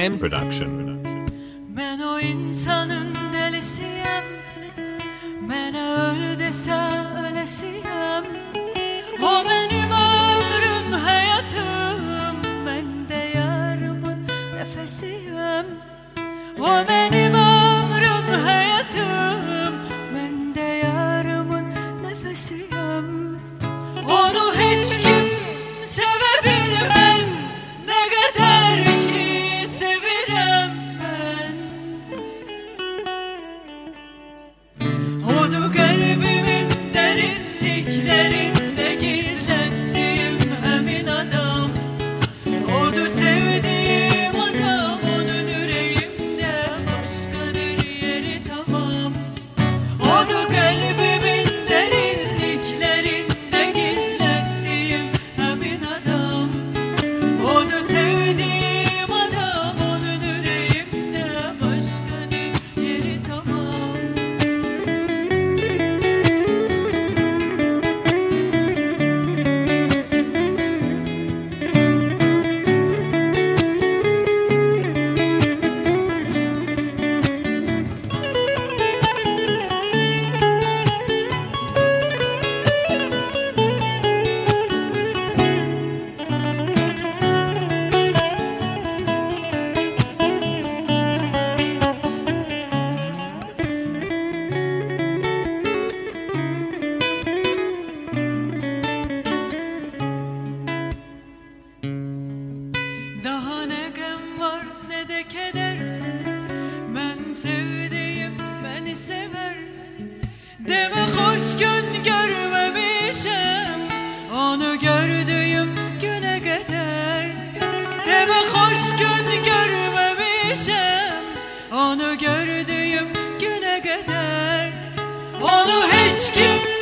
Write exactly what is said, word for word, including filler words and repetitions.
M Production. Ben o insanın delisiyim, ben öl dese ölesiyim. O benim ömrüm, hayatım, ben de yarımın nefesiyim. O benim ömrüm, hayatım, ben de yarımın nefesiyim. Onu hiç kim sevebilmez, ne kadar ki severim ben. Odu kalbimin derinliklerinde gizlettiğim emin adam. Odu sevdiğim adam, onun yüreğimde başkadır yeri tamam. Odu kalbimin derinliklerinde gizlettiğim emin adam. Odu sevdiğim adam, onun yüreğimde başkadır yeri tamam. Daha ne gem var ne de keder, ben sevdiğim beni sever. Deme hoş gün görmemişim, onu gördüğüm güne kadar. Deme hoş gün görmemişim, onu gördüğüm güne kadar. Onu hiç kim